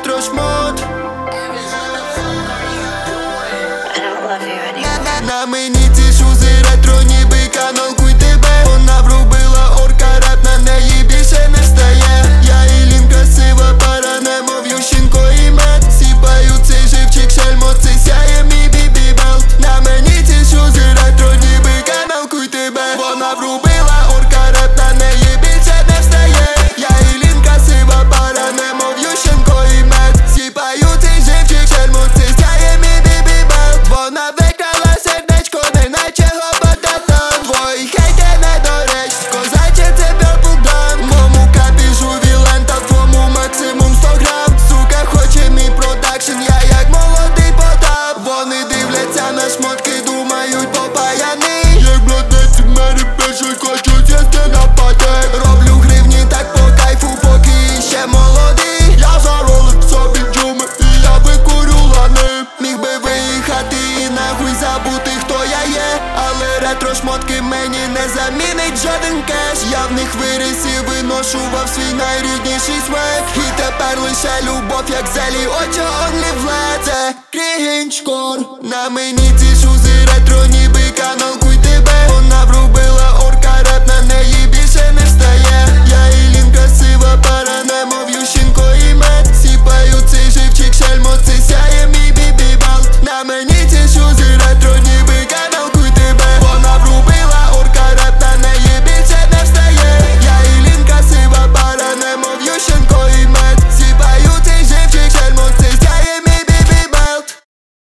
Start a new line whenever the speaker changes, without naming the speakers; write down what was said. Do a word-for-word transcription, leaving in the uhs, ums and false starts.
ретро шмот. На мені ці шузи ретро, ніби каналкуй тебе. Вона врубила орка, реп на неї більше не встає. Я Ілін красива пара, немов Ющенко і мед. Сіпаю цей живчик, шельмо, цей сяє мій бібі-белт. На мені ці шузи ретро, ніби каналкуй тебе. Вона врубила орка, реп на неї більше не встає. Я Ілін красива пара, немов Ющенко і мед. Сіпаю цей живчик, шельмо, цей сяє мій бібі-белт. Вона викрала сердечко, неначе гопотатан. Твої хейти недоречні, козаче це Purple Dawn. Мому капіжу вілента, в твому максимум сто грам. Сука хоче мій продакшн, я як молодий потап. Вони дивляться на шмотки, думають попаяний. Як бладець в мене перший, хочу з'їсти на патек. Роблю гривні так по кайфу, поки ще молодий. Я заролив собі джуми і я викурю лани. Міг би виїхати і нахуй забути, хто я є. Але ретро шмотки мені не замінить жоден кеш. Я в них виріс і виношував свій найрідніший смек. І тепер лише любов, як зелі, очі онлі влад. Це крінжкор. На мені ці шузи ретро, ніби каналкуй тебе. Вона врубила орка, реп на неї більше не встає. Я Ілін красива пара, немов Ющенко і мед. Сіпаю цей живчик, шельмо, цей сяє мій бібі-белт. На мені